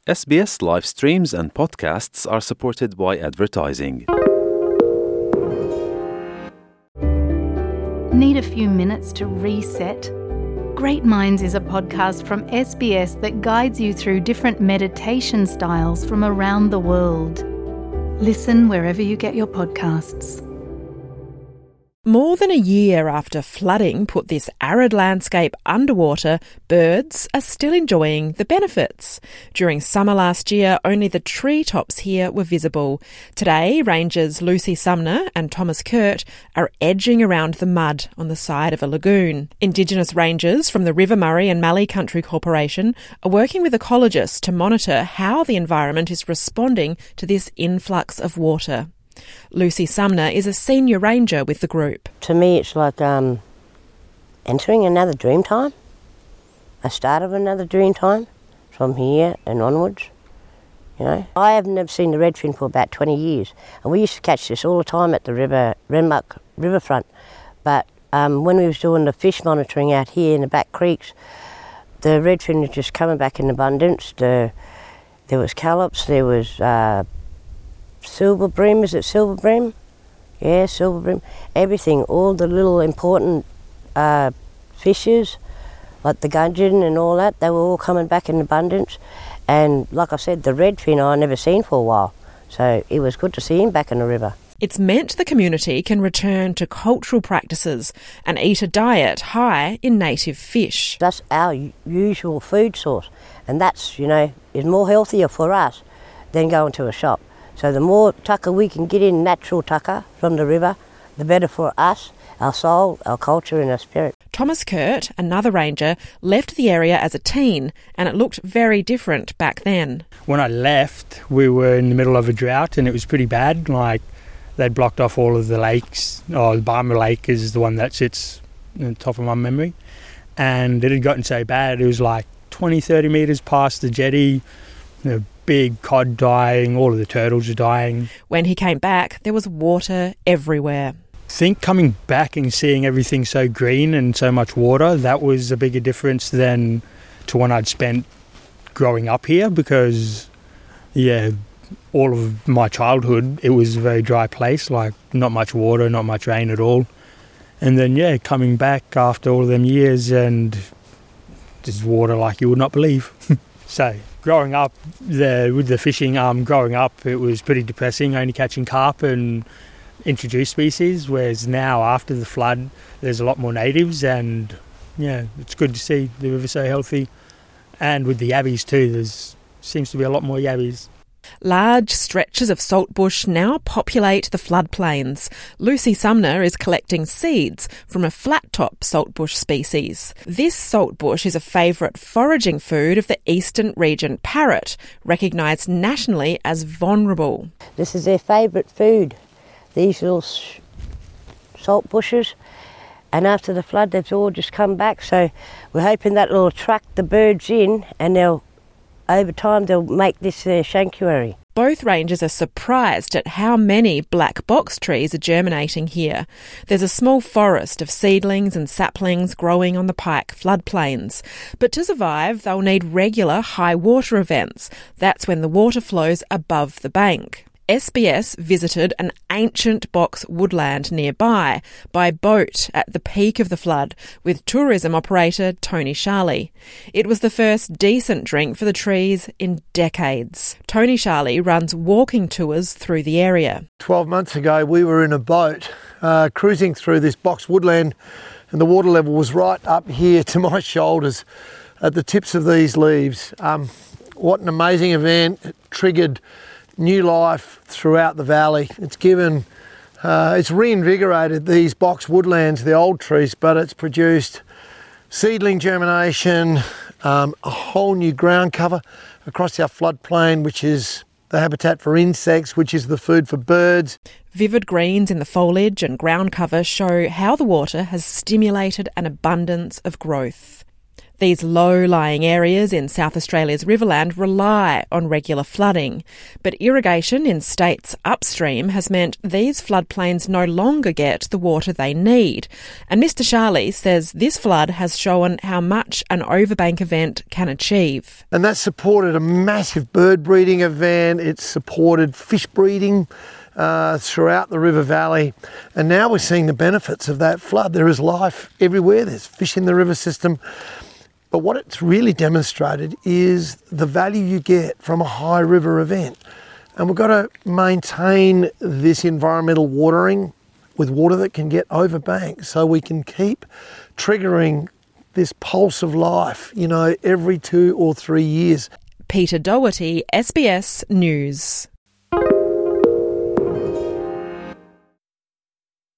SBS live streams and podcasts are supported by advertising. Need a few minutes to reset? Great Minds is a podcast from SBS that guides you through different meditation styles from around the world. Listen wherever you get your podcasts. More than a year after flooding put this arid landscape underwater, birds are still enjoying the benefits. During summer last year, only the treetops here were visible. Today, rangers Lucy Sumner and Thomas Kurt are edging around the mud on the side of a lagoon. Indigenous rangers from the River Murray and Mallee Country Corporation are working with ecologists to monitor how the environment is responding to this influx of water. Lucy Sumner is a senior ranger with the group. To me, it's like entering another dream time, a start of another dream time from here and onwards. You know, I have never seen the redfin for about 20 years, and we used to catch this all the time at the Renmuck riverfront. But when we was doing the fish monitoring out here in the back creeks, the redfin was just coming back in abundance. There was scallops, there was silver bream, is it silver bream? Yeah, silver bream. Everything, all the little important fishes, like the gudgeon and all that, they were all coming back in abundance. And like I said, the redfin I never seen for a while. So it was good to see him back in the river. It's meant the community can return to cultural practices and eat a diet high in native fish. That's our usual food source. And that's, is more healthier for us than going to a shop. So the more tucker we can get in, natural tucker from the river, the better for us, our soul, our culture and our spirit. Thomas Kurt, another ranger, left the area as a teen and it looked very different back then. When I left, we were in the middle of a drought and it was pretty bad. Like, they'd blocked off all of the lakes. The Barmer Lake is the one that sits on the top of my memory. And it had gotten so bad, it was like 20, 30 metres past the jetty. Big cod dying, all of the turtles are dying. When he came back, there was water everywhere. I think coming back and seeing everything so green and so much water, that was a bigger difference than to when I'd spent growing up here because, all of my childhood, it was a very dry place, like not much water, not much rain at all. And then, coming back after all of them years and just water like you would not believe. So growing up with the fishing, growing up it was pretty depressing, only catching carp and introduced species, whereas now after the flood there's a lot more natives and it's good to see the river so healthy. And with the yabbies too, there seems to be a lot more yabbies. Large stretches of saltbush now populate the floodplains. Lucy Sumner is collecting seeds from a flat-top saltbush species. This saltbush is a favourite foraging food of the eastern region parrot, recognised nationally as vulnerable. This is their favourite food, these little salt bushes. And after the flood, they've all just come back. So we're hoping that will attract the birds in and over time they'll make this their sanctuary. Both rangers are surprised at how many black box trees are germinating here. There's a small forest of seedlings and saplings growing on the Pike floodplains. But to survive, they'll need regular high water events. That's when the water flows above the bank. SBS visited an ancient box woodland nearby by boat at the peak of the flood with tourism operator Tony Charlie. It was the first decent drink for the trees in decades. Tony Charlie runs walking tours through the area. 12 months ago we were in a boat cruising through this box woodland and the water level was right up here to my shoulders at the tips of these leaves. What an amazing event. It triggered new life throughout the valley. It's reinvigorated these box woodlands, the old trees, but it's produced seedling germination, a whole new ground cover across our floodplain, which is the habitat for insects, which is the food for birds. Vivid greens in the foliage and ground cover show how the water has stimulated an abundance of growth. These low-lying areas in South Australia's Riverland rely on regular flooding, but irrigation in states upstream has meant these floodplains no longer get the water they need. And Mr Charlie says this flood has shown how much an overbank event can achieve. And that supported a massive bird breeding event, it supported fish breeding throughout the river valley, and now we're seeing the benefits of that flood. There is life everywhere, there's fish in the river system. But what it's really demonstrated is the value you get from a high river event. And we've got to maintain this environmental watering with water that can get over bank so we can keep triggering this pulse of life, every 2 or 3 years. Peter Doherty, SBS News.